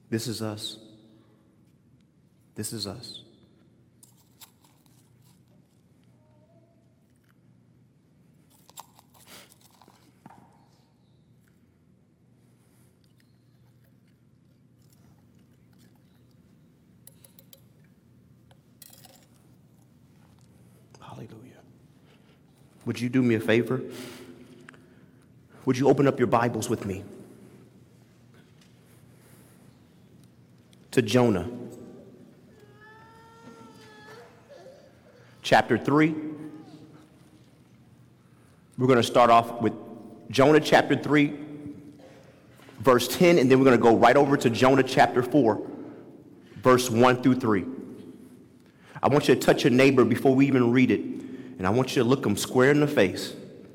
This is us. This is us. Hallelujah. Would you do me a favor? Would you open up your Bibles with me to Jonah, chapter 3. We're going to start off with Jonah chapter 3, verse 10, and then we're going to go right over to Jonah chapter 4, verse 1 through 3. I want you to touch your neighbor before we even read it, and I want you to look them square in the face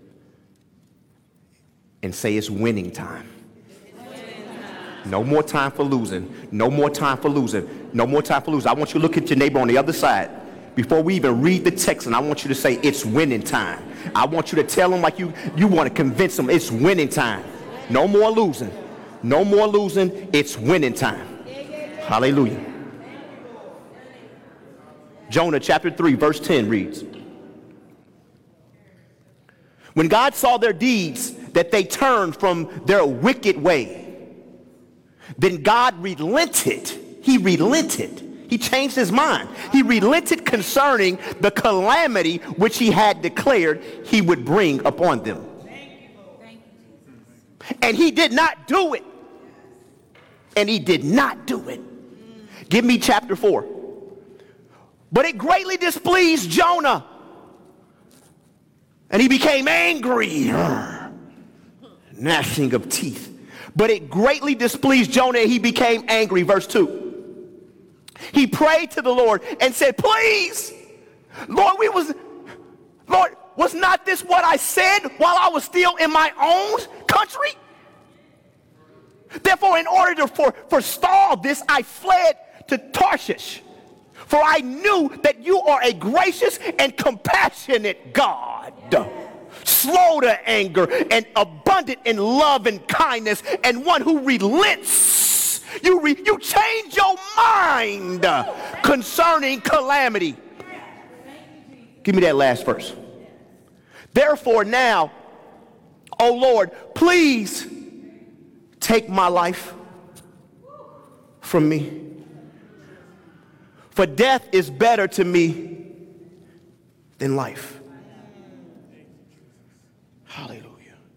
and say it's winning time. No more time for losing. No more time for losing. No more time for losing. I want you to look at your neighbor on the other side before we even read the text, and I want you to say it's winning time. I want you to tell them like you want to convince them it's winning time. No more losing. No more losing. It's winning time. Hallelujah. Jonah chapter 3 verse 10 reads, when God saw their deeds, that they turned from their wicked way, then God relented. He relented. He changed his mind. He relented concerning the calamity which he had declared he would bring upon them. And he did not do it. And he did not do it. Give me chapter 4. But it greatly displeased Jonah, and he became angry, gnashing of teeth. But it greatly displeased Jonah, and he became angry. Verse 2. He prayed to the Lord and said, please, Lord, was not this what I said while I was still in my own country? Therefore, in order to forestall this, I fled to Tarshish. For I knew that you are a gracious and compassionate God, slow to anger and abundant in love and kindness, and one who relents. You change your mind concerning calamity. Give me that last verse. Therefore now, O Lord, please take my life from me. For death is better to me than life. Hallelujah.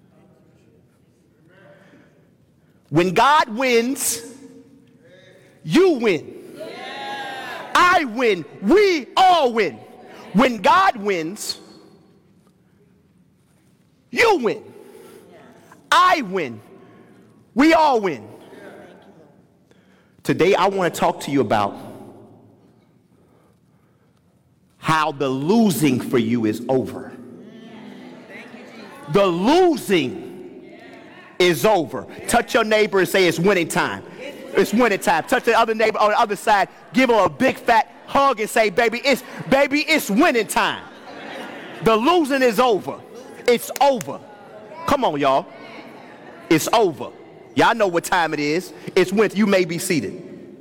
When God wins, you win. I win. We all win. When God wins, you win. I win. We all win. Today I want to talk to you about how the losing for you is over. The losing is over. Touch your neighbor and say it's winning time. It's winning time. Touch the other neighbor on the other side. Give her a big fat hug and say, baby, it's winning time. The losing is over. It's over. Come on, y'all. It's over. Y'all know what time it is. It's winter. You may be seated.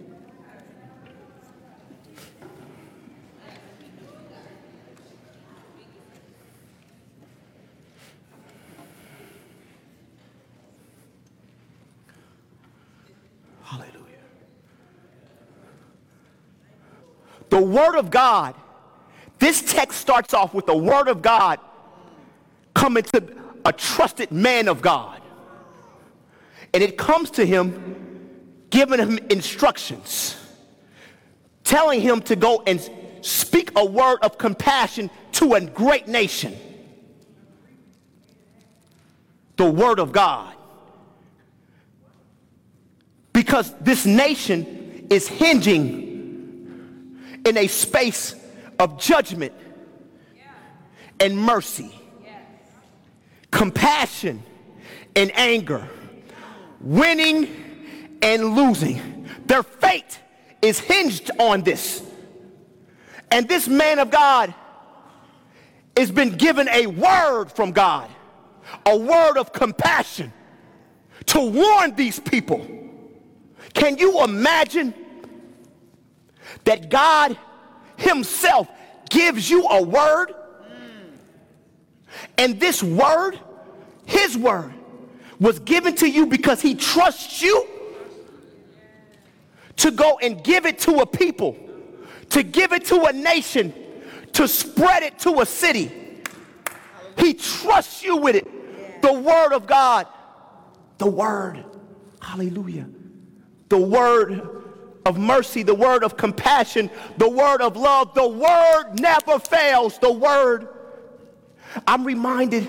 The Word of God, this text starts off with the Word of God coming to a trusted man of God. And it comes to him, giving him instructions, telling him to go and speak a word of compassion to a great nation. The Word of God. Because this nation is hinging in a space of judgment and mercy, compassion and anger, winning and losing. Their fate is hinged on this. And this man of God has been given a word from God, a word of compassion to warn these people. Can you imagine that God himself gives you a word? And this word, his word, was given to you because he trusts you to go and give it to a people, to give it to a nation, to spread it to a city. He trusts you with it. The word of God. The word. Hallelujah. The word of mercy, the word of compassion, the word of love. The word never fails. The word. I'm reminded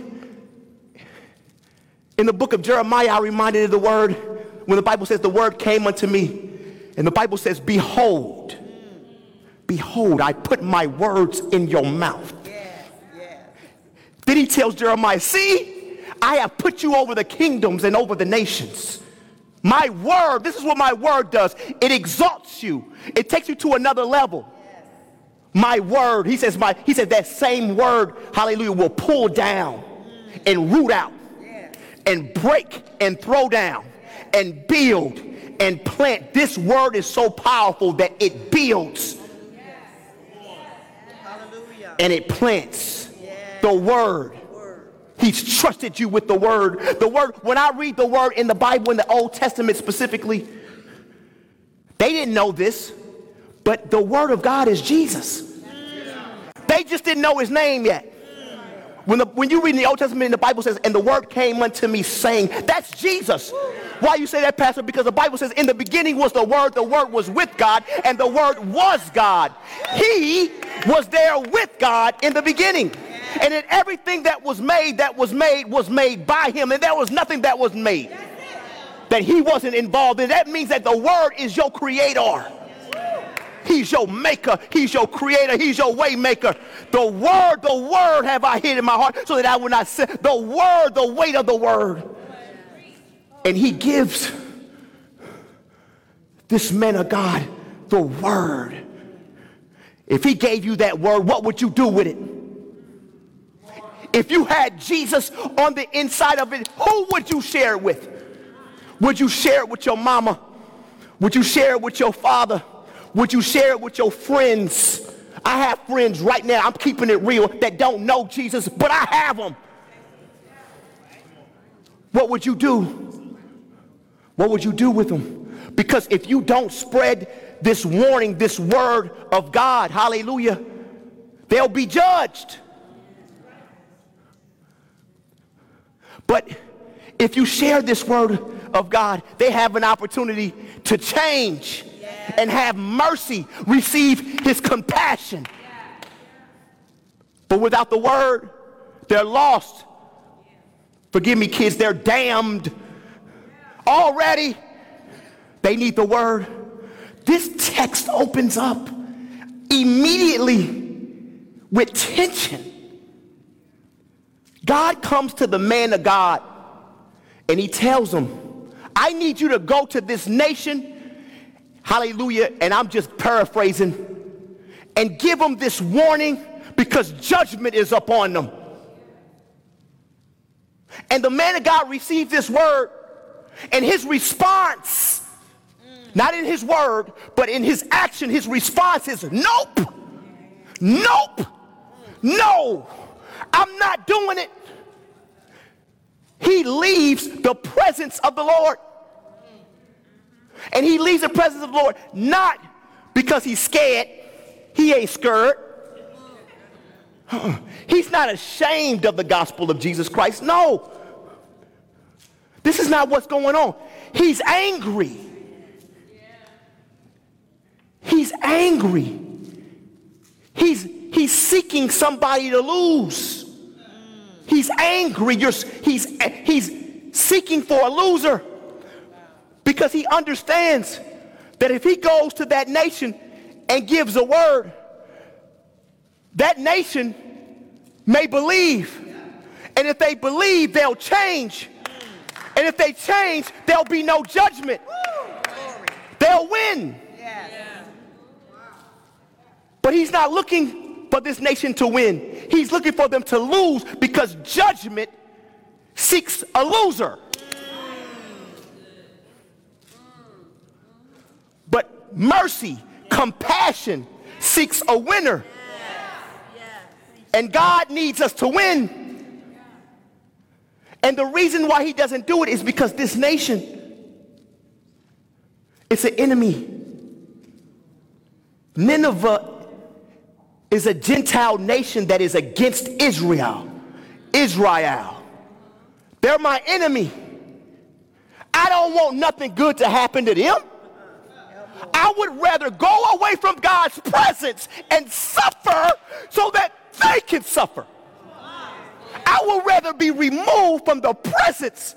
in the book of Jeremiah, I'm reminded of the word when the Bible says the word came unto me. And the Bible says, behold, behold, I put my words in your mouth. Then he tells Jeremiah, see, I have put you over the kingdoms and over the nations. My word, this is what my word does. It exalts you. It takes you to another level. My word, he says that same word, hallelujah, will pull down and root out and break and throw down and build and plant. This word is so powerful that it builds and it plants. The word. He's trusted you with the word. The word, when I read the word in the Bible, in the Old Testament specifically, they didn't know this, but the word of God is Jesus. They just didn't know his name yet. When you read in the Old Testament, the Bible says, and the word came unto me saying, that's Jesus. Why you say that, Pastor? Because the Bible says, in the beginning was the word was with God, and the word was God. He was there with God in the beginning. And in everything that was made was made by him, and there was nothing that was made that he wasn't involved in. That means that the word is your creator. He's your maker. He's your creator. He's your way maker. The word have I hid in my heart so that I will not sin. The word, the weight of the word. And he gives this man of God the word. If he gave you that word, what would you do with it? If you had Jesus on the inside of it, who would you share it with? Would you share it with your mama? Would you share it with your father? Would you share it with your friends? I have friends right now, I'm keeping it real, that don't know Jesus, but I have them. What would you do? What would you do with them? Because if you don't spread this warning, this word of God, hallelujah, they'll be judged. But if you share this word of God, they have an opportunity to change and have mercy, receive his compassion. But without the word, they're lost. Forgive me, kids, they're damned. Already, they need the word. This text opens up immediately with tension. God comes to the man of God and he tells him, I need you to go to this nation, hallelujah, and I'm just paraphrasing, and give them this warning because judgment is upon them. And the man of God received this word, and his response, not in his word, but in his action, his response is, nope, nope, no, I'm not doing it. He leaves the presence of the Lord. And he leaves the presence of the Lord not because he's scared. He ain't scared. He's not ashamed of the gospel of Jesus Christ. No. This is not what's going on. He's angry. He's angry. He's seeking somebody to lose. He's angry. He's seeking for a loser because he understands that if he goes to that nation and gives a word, that nation may believe. And if they believe, they'll change. And if they change, there'll be no judgment. They'll win. But he's not looking for this nation to win. He's looking for them to lose because judgment seeks a loser. mercy, compassion seeks a winner. And God needs us to win. And the reason why he doesn't do it is because this nation, it's an enemy. Nineveh is a Gentile nation that is against Israel. They're my enemy. I don't want nothing good to happen to them. I would rather go away from God's presence and suffer so that they can suffer. I would rather be removed from the presence,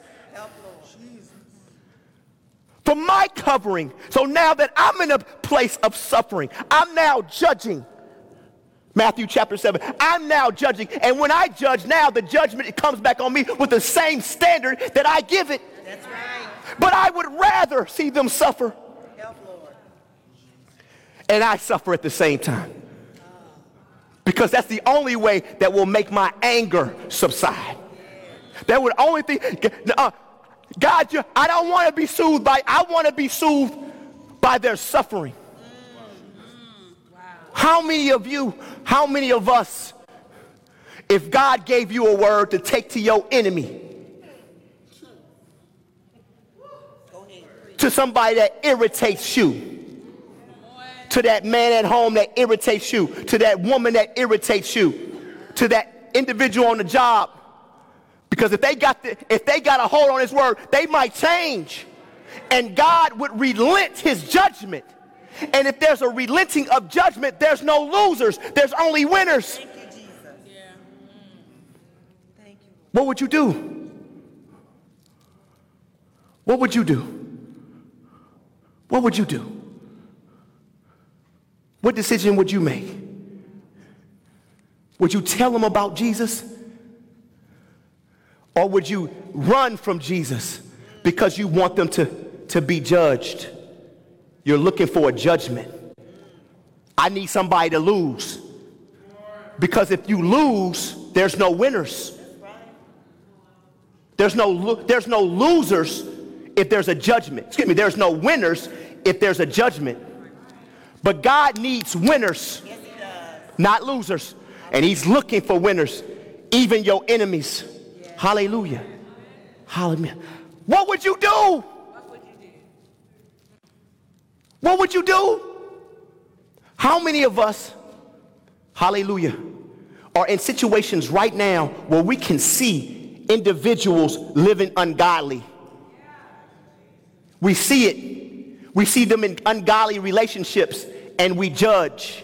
from my covering. So now that I'm in a place of suffering, I'm now judging. Matthew chapter 7. I'm now judging. And when I judge now, the judgment, it comes back on me with the same standard that I give it. That's right. But I would rather see them suffer. Help, Lord. And I suffer at the same time. Because that's the only way that will make my anger subside. That would only thing. God, I don't want to be soothed by, I want to be soothed by their suffering. How many of us, if God gave you a word to take to your enemy, to somebody that irritates you, to that man at home that irritates you, to that woman that irritates you, to that individual on the job, because if they got a hold on his word, they might change, and God would relent his judgment. And if there's a relenting of judgment, there's no losers. There's only winners. Thank you, Jesus. Yeah. Thank you. What would you do? What would you do? What would you do? What decision would you make? Would you tell them about Jesus? Or would you run from Jesus because you want them to be judged? You're looking for a judgment. I need somebody to lose. Because if you lose, there's no winners. There's no losers if there's a judgment. Excuse me, there's no winners if there's a judgment. But God needs winners, not losers. And he's looking for winners, even your enemies. Hallelujah. Hallelujah. What would you do? What would you do? How many of us, hallelujah, are in situations right now where we can see individuals living ungodly? We see it. We see them in ungodly relationships and we judge.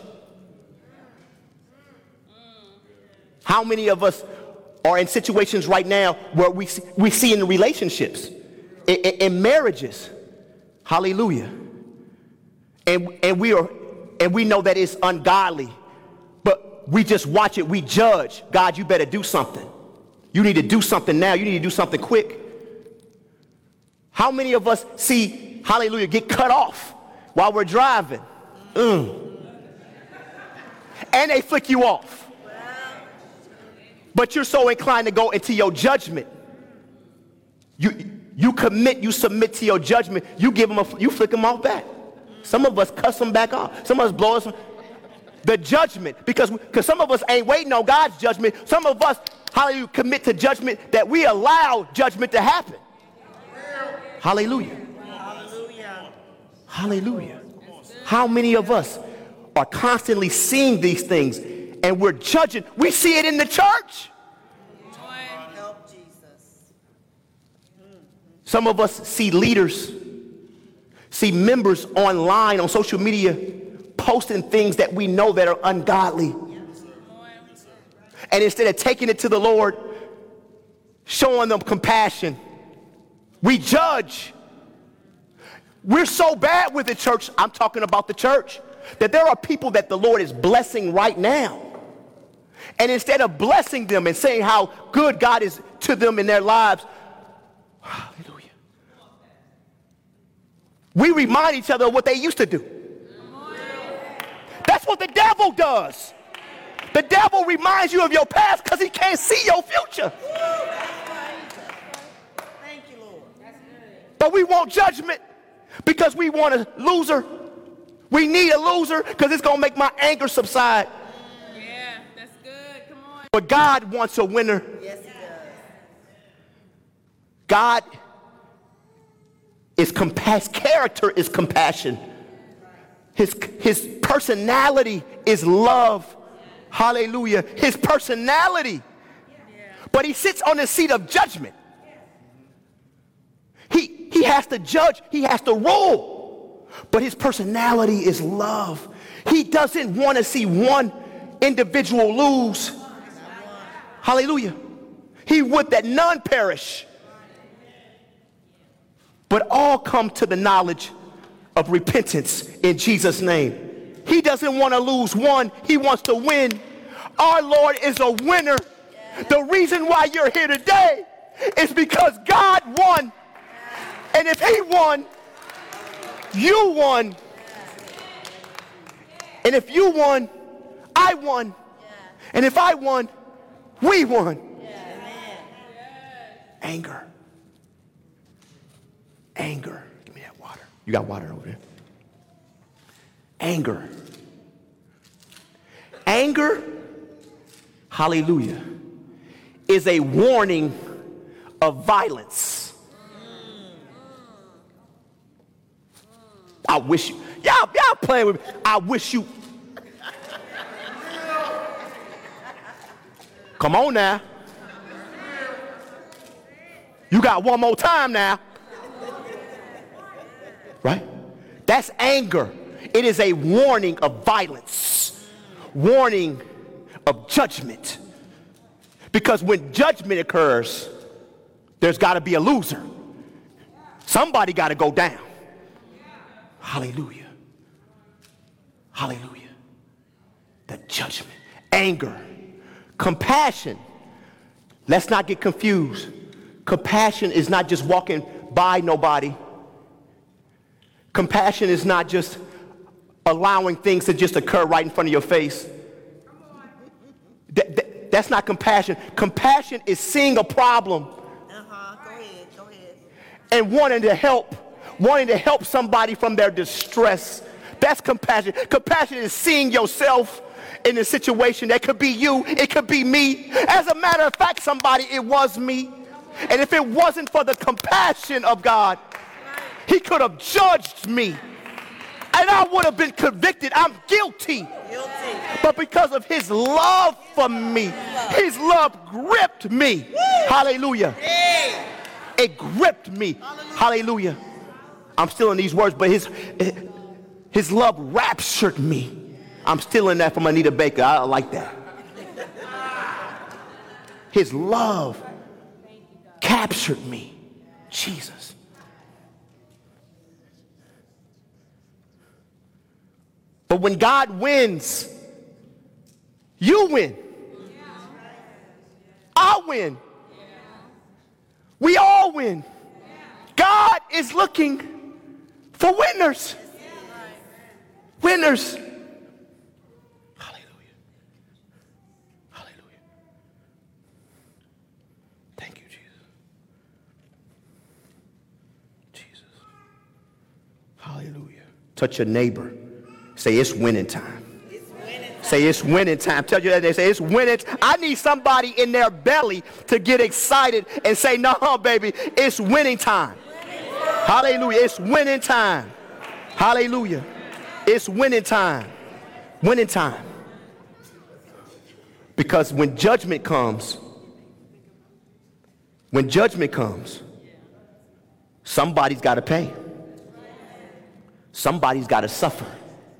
How many of us are in situations right now where we see in relationships, in marriages, hallelujah, and we know that it's ungodly, but we just watch it, we judge. God, you better do something. You need to do something now. You need to do something quick. How many of us see, hallelujah, get cut off while we're driving? And they flick you off. But you're so inclined to go into your judgment. You commit, you submit to your judgment. You give them you flick them off back. Some of us cuss them back off. Some of us blow us. The judgment, because some of us ain't waiting on God's judgment. Some of us, hallelujah, commit to judgment that we allow judgment to happen. Hallelujah. Hallelujah. Hallelujah. How many of us are constantly seeing these things and we're judging? We see it in the church. Help Jesus. Some of us see leaders, see members online on social media posting things that we know that are ungodly. And instead of taking it to the Lord, showing them compassion, we judge. We're so bad with the church, I'm talking about the church, that there are people that the Lord is blessing right now. And instead of blessing them and saying how good God is to them in their lives, hallelujah, we remind each other of what they used to do. That's what the devil does. The devil reminds you of your past because he can't see your future. Thank you, Lord. But we want judgment because we want a loser. We need a loser because it's going to make my anger subside. Yeah, that's good. Come on. But God wants a winner. Yes, he does. God is compassion. Character is compassion. His personality is love. Hallelujah. His personality. But he sits on the seat of judgment. He has to judge. He has to rule. But his personality is love. He doesn't want to see one individual lose. Hallelujah. He would that none perish, but all come to the knowledge of repentance in Jesus' name. He doesn't want to lose one. He wants to win. Our Lord is a winner. The reason why you're here today is because God won. And if he won, you won. And if you won, I won. And if I won, we won. Anger. Anger. Give me that water. You got water over there. Anger. Anger, hallelujah, is a warning of violence. I wish you, y'all playing with me. I wish you. Come on now. You got one more time now. Right? That's anger. It is a warning of violence, warning of judgment. Because when judgment occurs, there's got to be a loser. Somebody got to go down. Hallelujah. Hallelujah. The judgment. Anger. Compassion. Let's not get confused. Compassion is not just walking by nobody. Compassion is not just allowing things to just occur right in front of your face. That's not compassion. Compassion is seeing a problem Go ahead. and wanting to help somebody from their distress. That's compassion. Compassion is seeing yourself in a situation that could be you, it could be me. As a matter of fact, somebody, it was me. And if it wasn't for the compassion of God, he could have judged me. And I would have been convicted. I'm guilty. But because of his love for me, his love gripped me. Hallelujah. It gripped me. Hallelujah. I'm still in these words, but his love raptured me. I'm still in that from Anita Baker. I like that. His love captured me. Jesus. But when God wins, you win. I win. We all win. God is looking for winners. Winners. Hallelujah. Hallelujah. Thank you, Jesus. Jesus. Hallelujah. Touch your neighbor. Say, it's winning time. Say, it's winning time. Tell you that they say, it's winning. I need somebody in their belly to get excited and say, no, baby, it's winning time. Hallelujah. It's winning time. Hallelujah. It's winning time. Winning time. Because when judgment comes, somebody's got to pay. Somebody's got to suffer.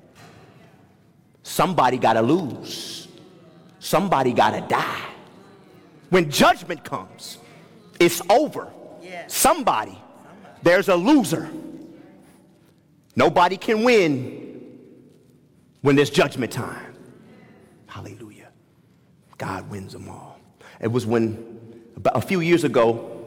Somebody got to lose. Somebody got to die. When judgment comes, it's over. Somebody, there's a loser. Nobody can win when there's judgment time. Hallelujah. God wins them all. It was when, about a few years ago,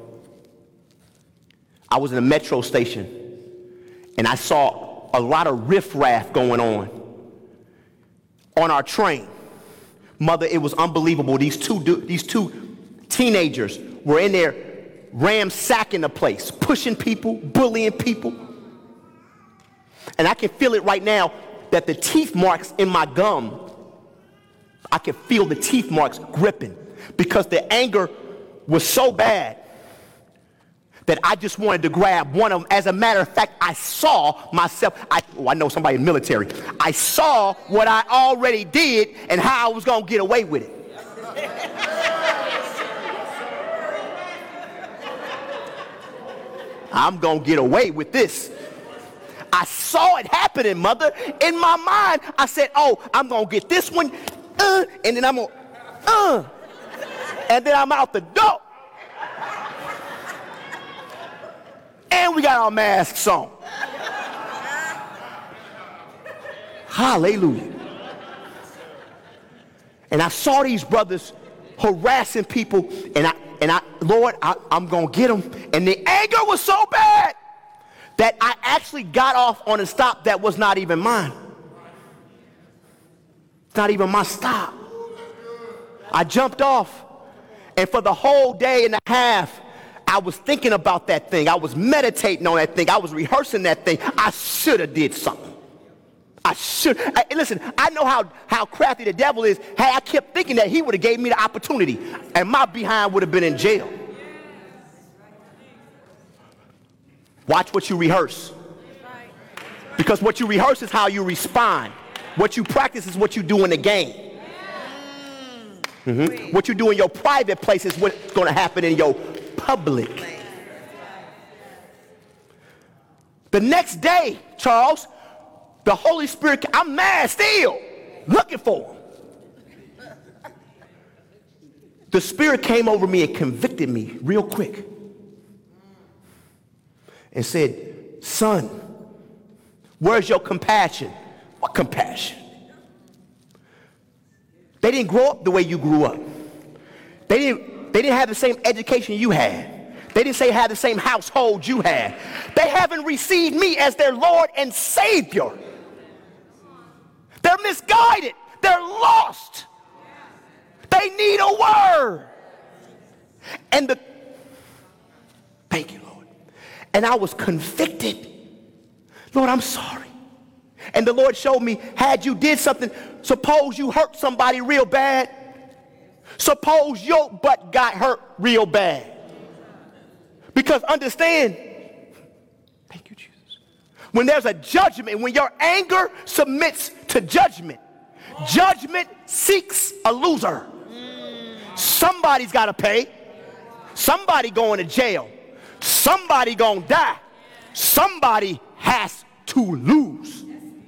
I was in a metro station and I saw a lot of riffraff going on our train. Mother, it was unbelievable. These two teenagers were in there ransacking the place, pushing people, bullying people. And I can feel it right now. that the teeth marks in my gum, I could feel the teeth marks gripping because the anger was so bad that I just wanted to grab one of them. As a matter of fact, I saw myself. I know somebody in the military. I saw what I already did and how I was going to get away with it. I'm going to get away with this. I saw it happening, mother. In my mind, I said, oh, I'm going to get this one, and then I'm going to, and then I'm out the door. And we got our masks on. Hallelujah. And I saw these brothers harassing people, and I, Lord, I'm going to get them. And the anger was so bad that I actually got off on a stop that was not even mine. It's not even my stop. I jumped off, and for the whole day and a half, I was thinking about that thing. I was meditating on that thing. I was rehearsing that thing. I should have did something. Listen, I know how crafty the devil is. Had I kept thinking that, he would have gave me the opportunity, and my behind would have been in jail. Watch what you rehearse. Because what you rehearse is how you respond. What you practice is what you do in the game. What you do in your private place is what's going to happen in your public. The next day, Charles, the Holy Spirit, I'm mad still, looking for him. The Spirit came over me and convicted me real quick and said, son, where's your compassion? What compassion? They didn't grow up the way you grew up. They didn't have the same education you had. They didn't have the same household you had. They haven't received me as their Lord and Savior. They're misguided. They're lost. They need a word. Thank you, Lord. And I was convicted. Lord, I'm sorry. And the Lord showed me, had you did something, suppose you hurt somebody real bad. Suppose your butt got hurt real bad. Because understand, thank you, Jesus. When there's a judgment, when your anger submits to judgment, judgment seeks a loser. Somebody's got to pay. Somebody going to jail. Somebody going to die. Somebody has to lose.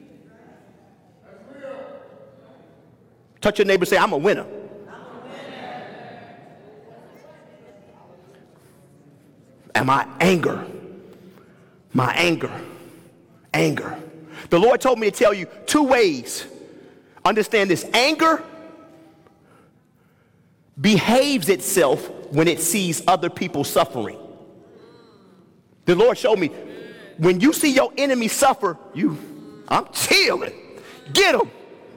Touch your neighbor and say, I'm a winner. And my anger. The Lord told me to tell you 2 ways. Understand this. Anger behaves itself when it sees other people suffering. The Lord showed me, when you see your enemy suffer, I'm chilling. Get him.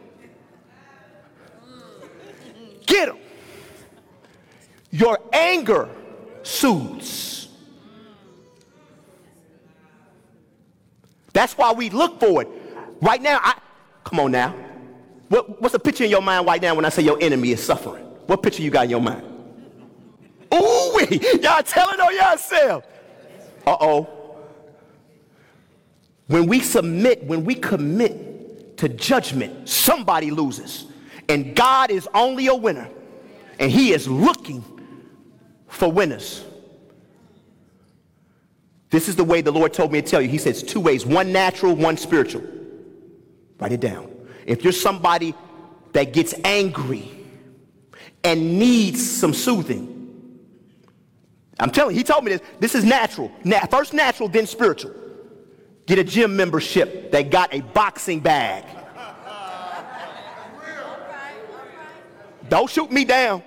Get him. Your anger soothes. That's why we look for it. Right now, come on now. What's the picture in your mind right now when I say your enemy is suffering? What picture you got in your mind? Ooh-wee, y'all telling on yourself. Uh-oh. When we commit to judgment, somebody loses. And God is only a winner. And he is looking for winners. This is the way the Lord told me to tell you. He says 2 ways, one natural, one spiritual. Write it down. If you're somebody that gets angry and needs some soothing, I'm telling you, he told me this. This is natural. First natural, then spiritual. Get a gym membership that got a boxing bag. Don't shoot me down.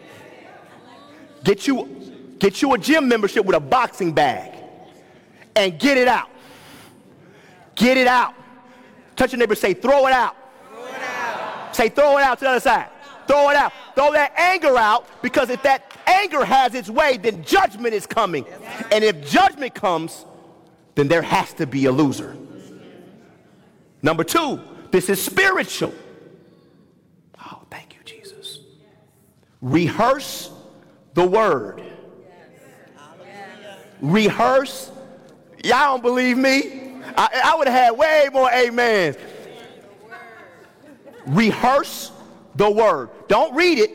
Get you a gym membership with a boxing bag and get it out. Get it out. Touch your neighbor, say, throw it out. Throw it out. Say, throw it out to the other side. Throw it out. Throw that anger out, because if that anger has its way, then judgment is coming. And if judgment comes, then there has to be a loser. Number 2, This is spiritual. Oh, thank you, Jesus. Rehearse the word. Rehearse. Y'all don't believe me? I would have had way more amens. Rehearse the word. Don't read it.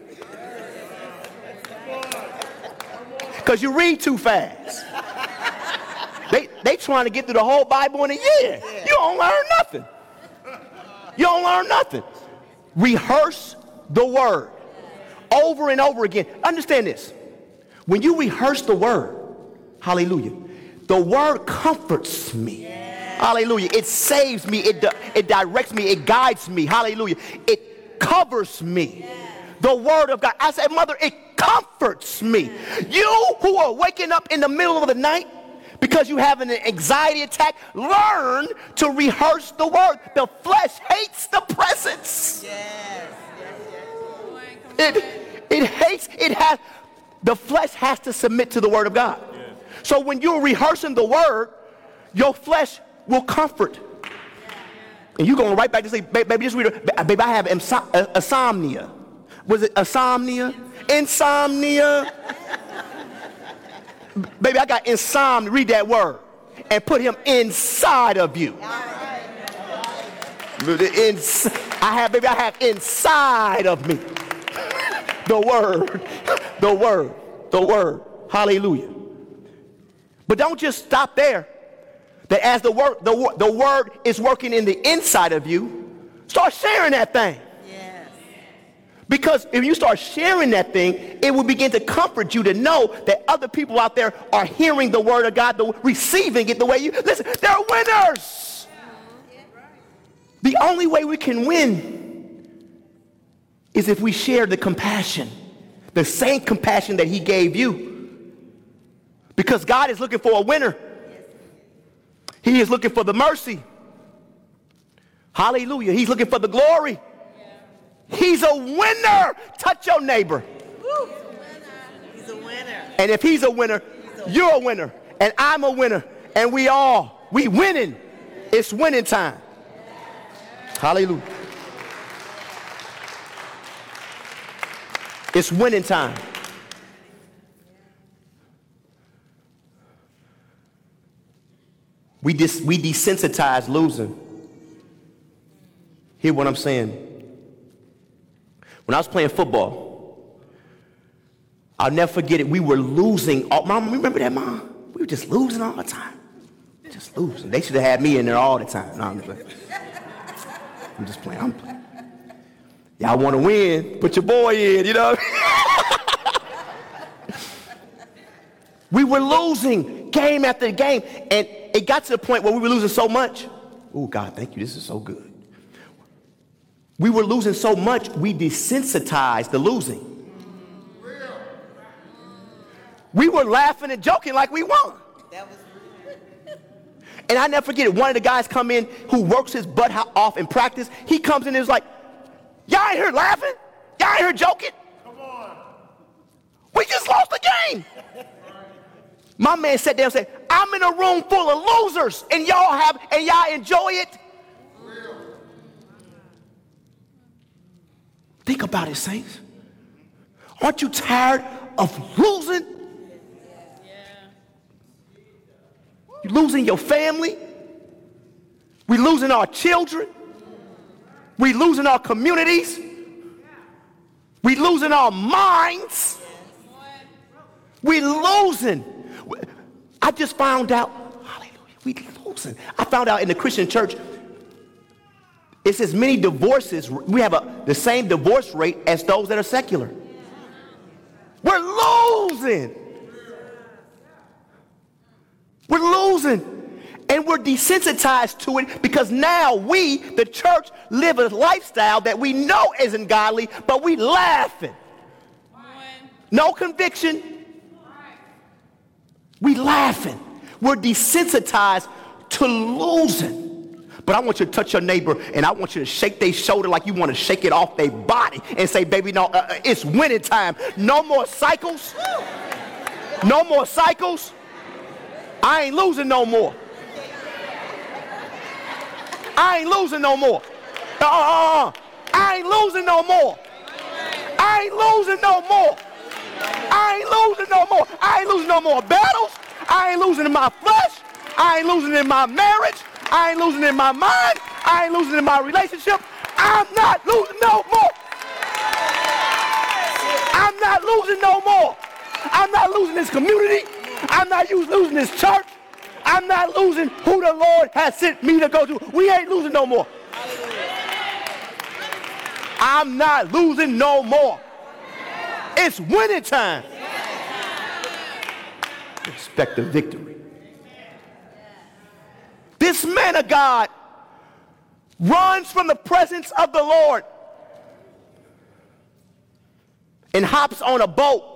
Because you read too fast. They trying to get through the whole Bible in a year. You don't learn nothing. You don't learn nothing. Rehearse the word over and over again. Understand this. When you rehearse the word, hallelujah, the word comforts me. Hallelujah. It saves me. It directs me. It guides me. Hallelujah. It covers me. The word of God. I said, Mother, it comforts me. You who are waking up in the middle of the night because you have an anxiety attack, learn to rehearse the word. The flesh hates the presence. The flesh has to submit to the word of God. So when you're rehearsing the word, your flesh will comfort. And you're going right back to say, baby, just read it. Baby, I have insomnia. Was it insomnia? Insomnia. Baby, I got insomnia. Read that word. And put him inside of you. I have inside of me. The word. The word. The word. Hallelujah. But don't just stop there. That as the word is working in the inside of you, start sharing that thing. Yes. Because if you start sharing that thing, it will begin to comfort you to know that other people out there are hearing the word of God, receiving it the way you listen. They're winners. The only way we can win is if we share the compassion, the same compassion that he gave you. Because God is looking for a winner. He is looking for the mercy. Hallelujah. He's looking for the glory. He's a winner. Touch your neighbor. He's a winner. And if he's a winner, you're a winner. And I'm a winner. And we winning. It's winning time. Hallelujah. It's winning time. We desensitize losing. Hear what I'm saying? When I was playing football, I'll never forget it. We were losing. Mom, remember that, Mom? We were just losing all the time. Just losing. They should have had me in there all the time. No, I'm just playing. I'm playing. Y'all want to win? Put your boy in, you know? We were losing game after game, and it got to the point where we were losing so much. Oh, God, thank you. This is so good. We were losing so much, we desensitized the losing. We were laughing and joking like we won. And I never forget it. One of the guys come in who works his butt off in practice. He comes in and is like, y'all ain't here laughing? Y'all ain't here joking? Come on. We just lost the game. My man sat down and said, I'm in a room full of losers and y'all enjoy it. Think about it, saints. Aren't you tired of losing? You're losing your family. We're losing our children. We're losing our communities. We're losing our minds. We're losing. I just found out, hallelujah, we're losing. I found out in the Christian church, it's as many divorces. We have the same divorce rate as those that are secular. We're losing. We're losing. And we're desensitized to it because now we, the church, live a lifestyle that we know isn't godly, but we laughing. No conviction. We laughing. We're desensitized to losing. But I want you to touch your neighbor and I want you to shake their shoulder like you want to shake it off their body and say, baby, no, it's winning time. No more cycles. No more cycles. I ain't losing no more. I ain't losing no more. I ain't losing no more. I ain't losing no more. I ain't losing no more. I ain't losing no more battles. I ain't losing in my flesh. I ain't losing in my marriage. I ain't losing in my mind. I ain't losing in my relationship. I'm not losing no more. I'm not losing no more. I'm not losing this community. I'm not losing this church. I'm not losing who the Lord has sent me to go to. We ain't losing no more. I'm not losing no more. It's winning time. Expect the victory. This man of God runs from the presence of the Lord and hops on a boat.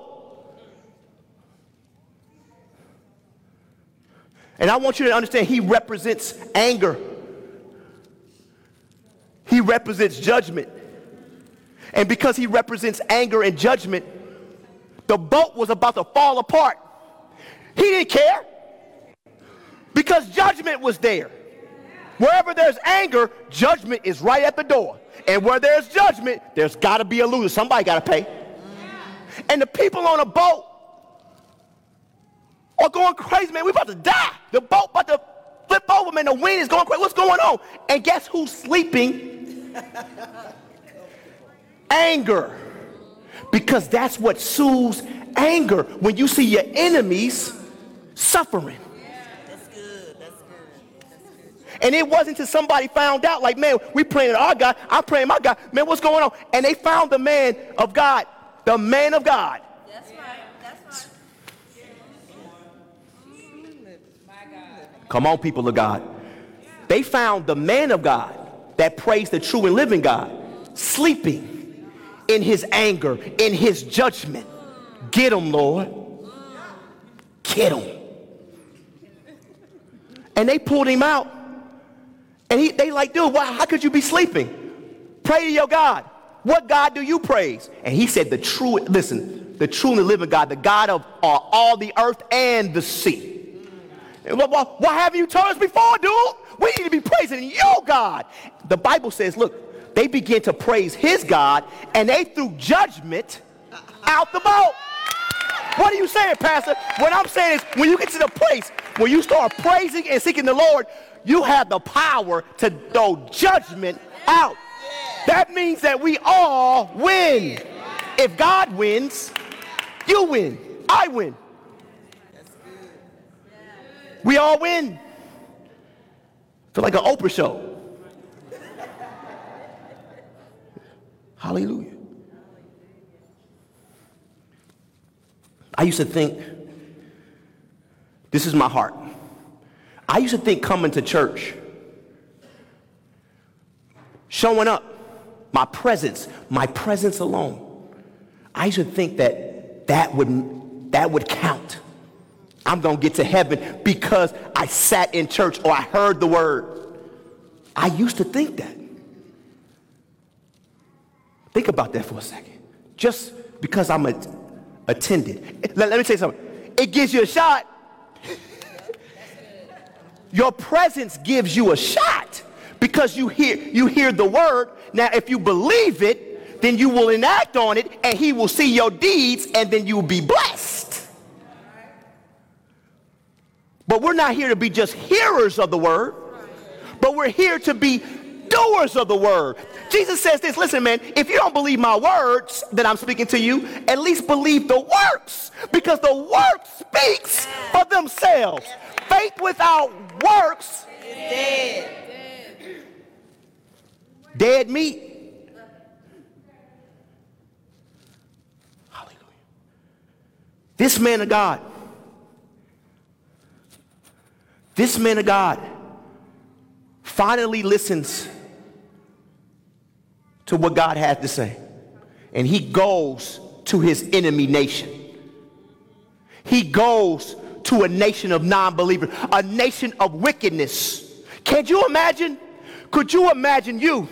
And I want you to understand, he represents anger. He represents judgment. And because he represents anger and judgment, the boat was about to fall apart. He didn't care because judgment was there. Wherever there's anger, judgment is right at the door. And where there's judgment, there's got to be a loser. Somebody got to pay. And the people on the boat are going crazy, man. We're about to die. The boat about to flip over, man. The wind is going crazy. What's going on? And guess who's sleeping? Anger. Because that's what soothes anger, when you see your enemies suffering. That's good. That's good. And it wasn't until somebody found out, like, man, we praying to our God, I'm praying my God. Man, what's going on? And they found the man of God, the man of God. That's right. That's right. Come on, people of God. They found the man of God that praised the true and living God, sleeping in his anger, in his judgment. Get him, Lord. Get him. And they pulled him out. And they like, dude, how could you be sleeping? Pray to your God. What God do you praise? And he said, the true and the living God, the God of all the earth and the sea. And why haven't you told us before, dude? We need to be praising your God. The Bible says, look, they began to praise his God, and they threw judgment out the boat. What are you saying, Pastor? What I'm saying is, when you get to the place where you start praising and seeking the Lord, you have the power to throw judgment out. That means that we all win. If God wins, you win. I win. We all win. Feel like an Oprah show. Hallelujah. I used to think, this is my heart. I used to think coming to church, showing up, my presence alone, I used to think that would count. I'm going to get to heaven because I sat in church or I heard the word. I used to think that. Think about that for a second. Just because I'm attended. Let me tell you something. It gives you a shot. Your presence gives you a shot because you hear the word. Now, if you believe it, then you will enact on it, and he will see your deeds, and then you will be blessed. But we're not here to be just hearers of the word, but we're here to be doers of the word. Jesus says this, listen, man, if you don't believe my words that I'm speaking to you, at least believe the works, because the works speaks for themselves. Faith without works is dead. Dead meat. Hallelujah. This man of God finally listens to what God had to say. And he goes to his enemy nation. He goes to a nation of non-believers, a nation of wickedness. Can't you imagine? Could you imagine you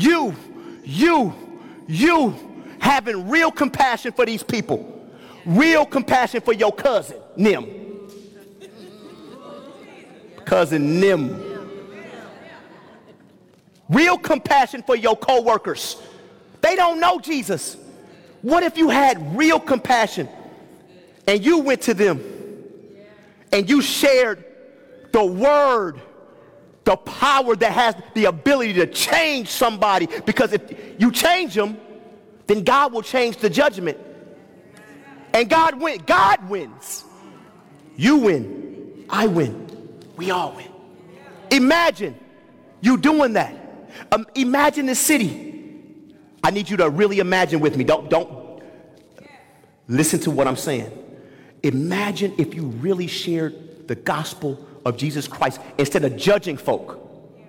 having real compassion for these people? Real compassion for your cousin, Nim. Cousin Nim. Real compassion for your coworkers. They don't know Jesus. What if you had real compassion and you went to them and you shared the word, the power that has the ability to change somebody? Because if you change them, then God will change the judgment. And God wins. You win. I win. We all win. Imagine you doing that. Imagine the city. I need you to really imagine with me. Don't listen to what I'm saying. Imagine if you really shared the gospel of Jesus Christ instead of judging folk.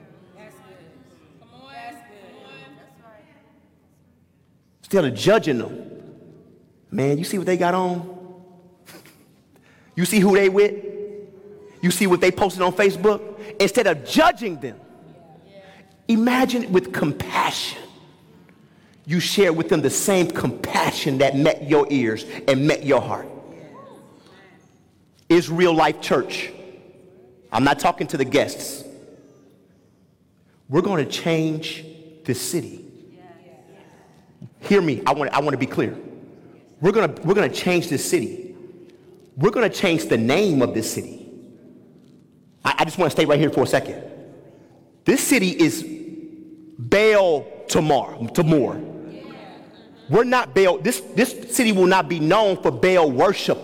Instead of judging them. Man, you see what they got on? You see who they with? You see what they posted on Facebook? Instead of judging them, imagine with compassion. You share with them the same compassion that met your ears and met your heart. Israel Life Church. I'm not talking to the guests. We're going to change this city. Hear me. I want to be clear. We're going to change this city. We're going to change the name of this city. I just want to stay right here for a second. This city is Baal Tamar. We're not Baal. This city will not be known for Baal worship.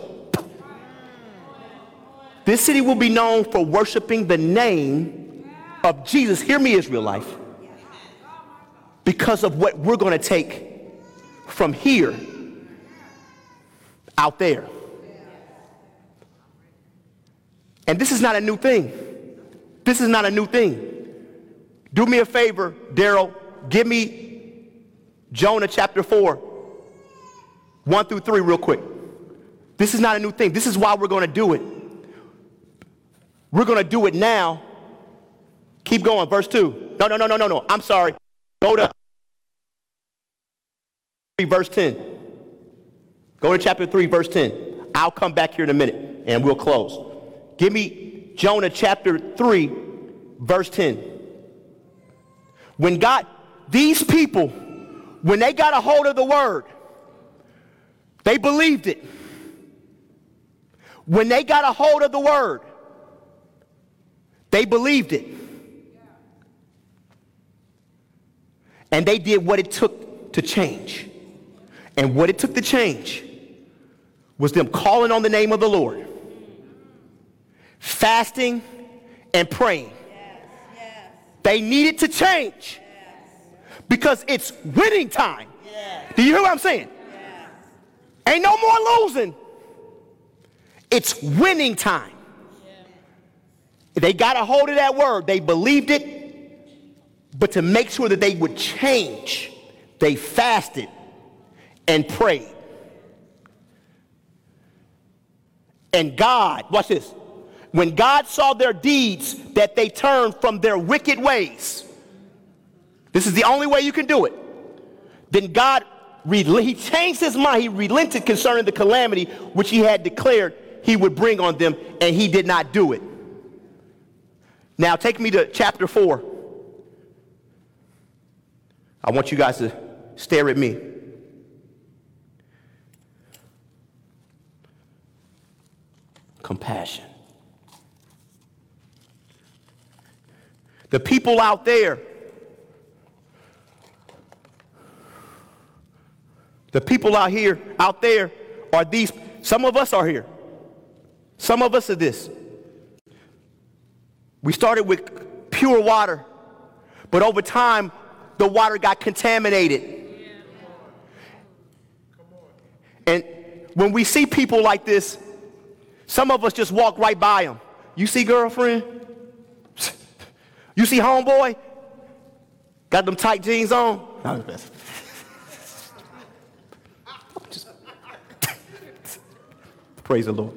This city will be known for worshiping the name of Jesus. Hear me, Israel Life. Because of what we're going to take from here out there. And this is not a new thing. This is not a new thing. Do me a favor, Daryl. Give me Jonah chapter 4, 1 through 3 real quick. This is not a new thing. This is why we're going to do it. We're going to do it now. Keep going. Verse 2. No. I'm sorry. Go to verse 10. Go to chapter 3, verse 10. I'll come back here in a minute and we'll close. Give me Jonah chapter 3, verse 10. When these people, when they got a hold of the word, they believed it. When they got a hold of the word, they believed it. And they did what it took to change. And what it took to change was them calling on the name of the Lord, fasting and praying. Yes. They needed to change because it's winning time. Do you hear what I'm saying? Yes. Ain't no more losing. It's winning time. They got a hold of that word. They believed it. But to make sure that they would change, they fasted and prayed. And God, watch this. When God saw their deeds, that they turned from their wicked ways. This is the only way you can do it. Then God, he changed his mind. He relented concerning the calamity which he had declared he would bring on them, and he did not do it. Now take me to chapter 4. I want you guys to stare at me. Compassion. The people out there, out there are these. Some of us are here. Some of us are this. We started with pure water, but over time, the water got contaminated. And when we see people like this, some of us just walk right by them. You see girlfriend? You see homeboy? Got them tight jeans on? Praise the Lord.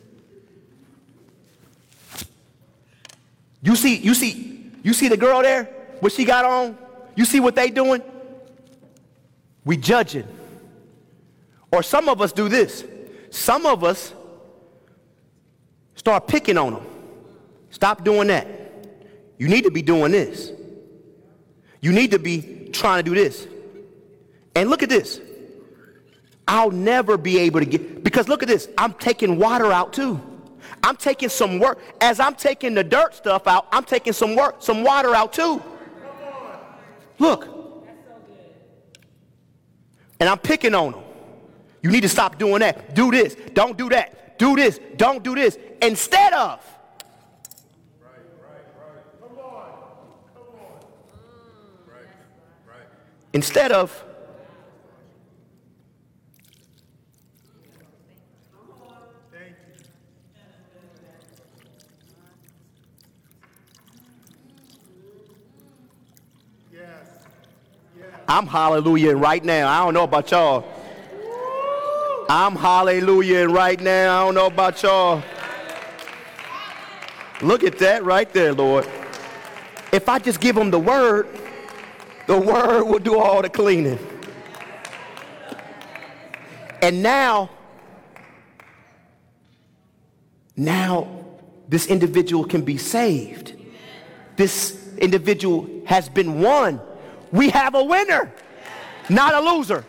You see the girl there? What she got on? You see what they doing? We judging. Or some of us do this. Some of us start picking on them. Stop doing that. You need to be doing this. You need to be trying to do this. And look at this. I'll never be able to get, because look at this. I'm taking water out too. I'm taking some work. As I'm taking the dirt stuff out, I'm taking some water out too. Look. And I'm picking on them. You need to stop doing that. Do this. Don't do that. Do this. Don't do this. Instead of. Come on. Instead of. Thank you. Yes. I'm hallelujahing right now. I don't know about y'all. I'm hallelujahing right now. I don't know about y'all. Look at that right there, Lord. If I just give them the word will do all the cleaning. And now this individual can be saved. This individual has been won. We have a winner, not a loser.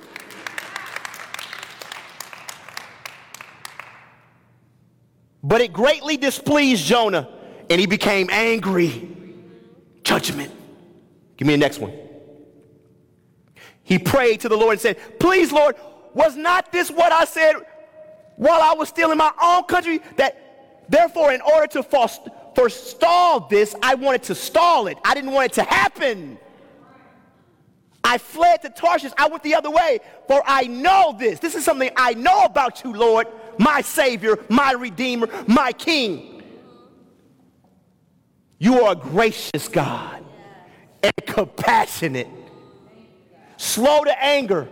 But it greatly displeased Jonah, and he became angry. Judgment. Give me the next one. He prayed to the Lord and said, please, Lord, was not this what I said while I was still in my own country? That therefore, in order to forestall this, I wanted to stall it. I didn't want it to happen. I fled to Tarshish. I went the other way, for I know this. This is something I know about you, Lord, my Savior, my Redeemer, my King. You are a gracious God and compassionate, slow to anger,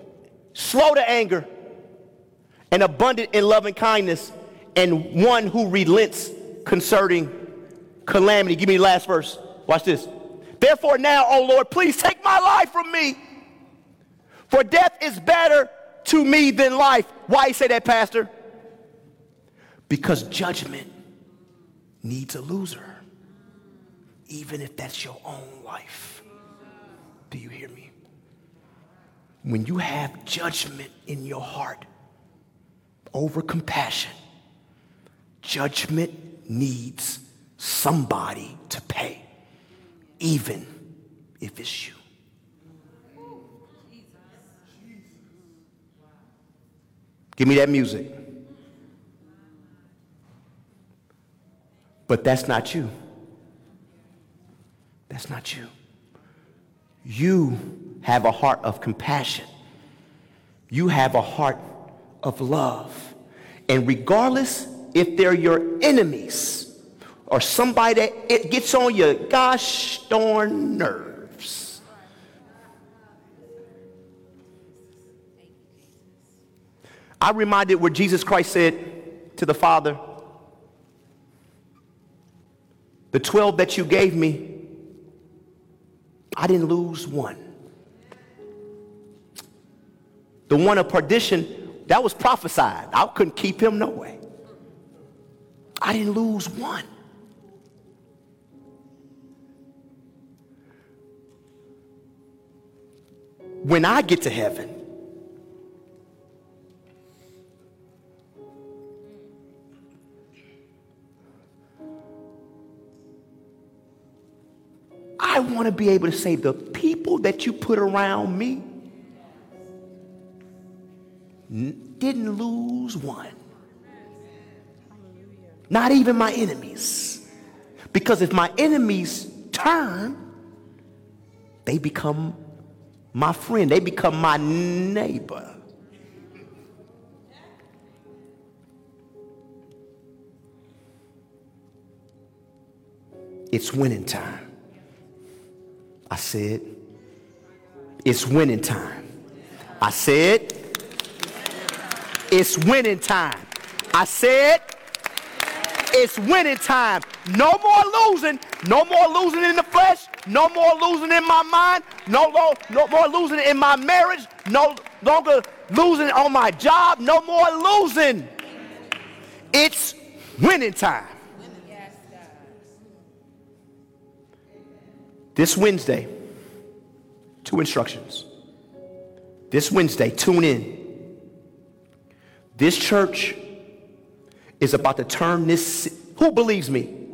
and abundant in loving kindness, and one who relents concerning calamity. Give me the last verse. Watch this. Therefore now, O Lord, please take my life from me, for death is better to me than life. Why you say that, Pastor? Because judgment needs a loser, even if that's your own life. Do you hear me? When you have judgment in your heart over compassion, judgment needs somebody to pay, even if it's you. Give me that music. But that's not you. That's not you. You have a heart of compassion. You have a heart of love. And regardless if they're your enemies or somebody that it gets on your gosh darn nerves, I'm reminded what Jesus Christ said to the Father, the 12 that you gave me, I didn't lose one. The one of perdition, that was prophesied. I couldn't keep him no way. I didn't lose one. When I get to heaven, I want to be able to say the people that you put around me didn't lose one. Not even my enemies. Because if my enemies turn, they become my friend. They become my neighbor. It's winning time. I said, it's winning time. I said, it's winning time. I said, it's winning time. No more losing. No more losing in the flesh. No more losing in my mind. No more losing in my marriage. No longer losing on my job. No more losing. It's winning time. This Wednesday, 2 instructions. This Wednesday, tune in. This church is about to turn this. Who believes me?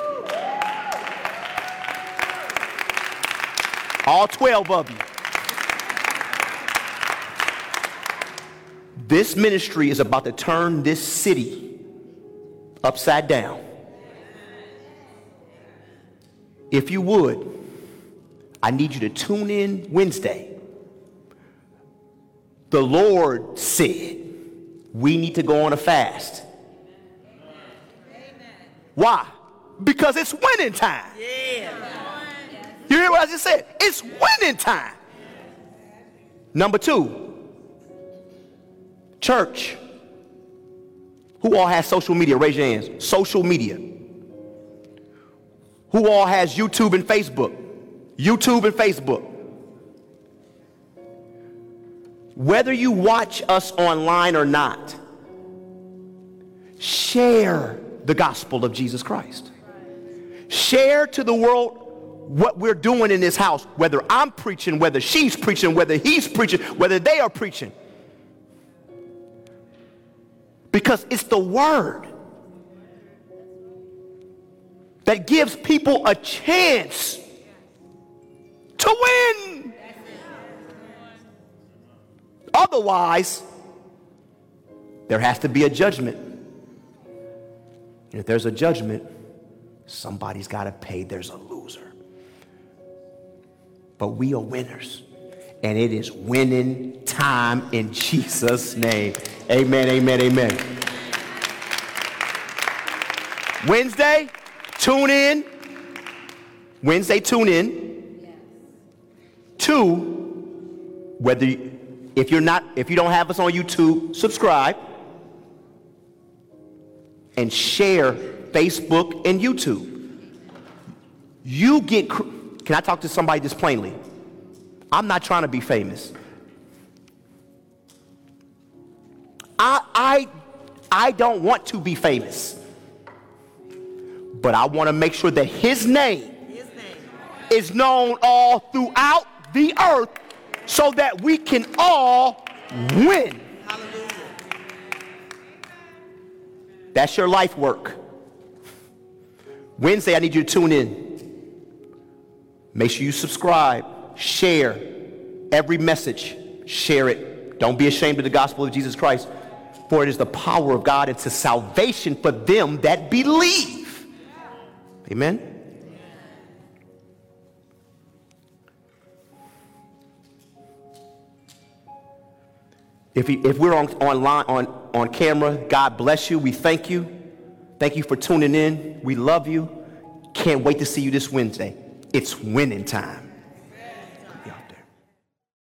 All 12 of you. This ministry is about to turn this city upside down. If you would, I need you to tune in Wednesday. The Lord said we need to go on a fast. Why? Because it's winning time. You hear what I just said? It's winning time. Number 2, church. Who all has social media? Raise your hands. Social media. Who all has YouTube and Facebook? YouTube and Facebook. Whether you watch us online or not, share the gospel of Jesus Christ. Share to the world what we're doing in this house, whether I'm preaching, whether she's preaching, whether he's preaching, whether they are preaching. Because it's the word that gives people a chance to win. Otherwise, there has to be a judgment. And if there's a judgment, somebody's got to pay. There's a loser. But we are winners. And it is winning time in Jesus' name. Amen, amen, amen. Wednesday, tune in. Wednesday, tune in. 2, if you don't have us on YouTube, subscribe and share Facebook and YouTube. Can I talk to somebody just plainly? I'm not trying to be famous. I don't want to be famous. But I want to make sure that his name is known all throughout the earth so that we can all win. Hallelujah. That's your life work. Wednesday, I need you to tune in. Make sure you subscribe, share every message, share it. Don't be ashamed of the gospel of Jesus Christ, for it is the power of God into salvation for them that believe. Amen. If we're on camera, God bless you. We thank you. Thank you for tuning in. We love you. Can't wait to see you this Wednesday. It's winning time.